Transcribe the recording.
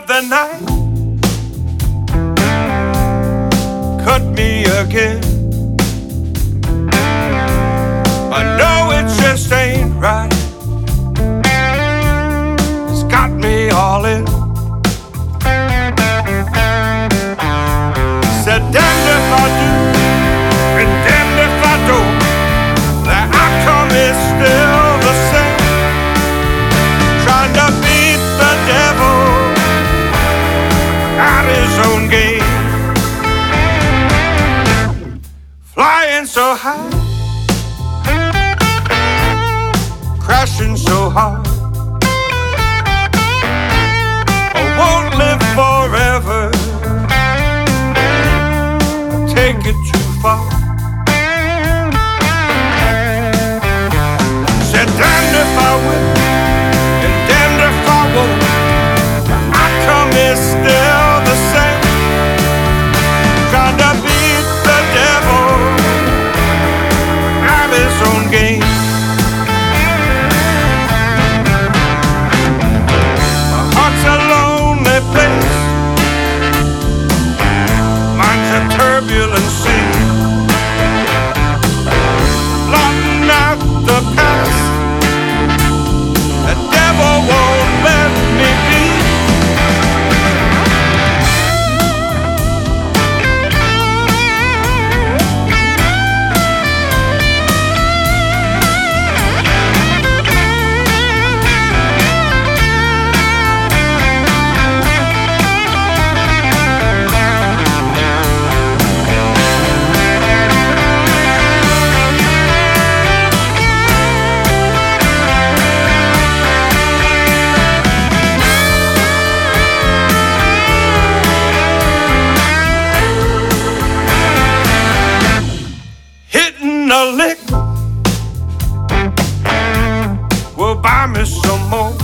of the night cut me again. I know it just ain't right. It's got me all in. Said damned if I do, and damned if I don't. The outcome is still the same. Trying to beat the devil at his own game. Flying so high, crashing so hard. I won't live forever. Take it too far. Said damned if I will, and damned if I won't. The outcome is still the same. Trying to beat the devil at his own game. My heart's a lonely place. Mine's a turbulent sea. Blotting out the past. The devil won't let me be. A lick will buy me some more.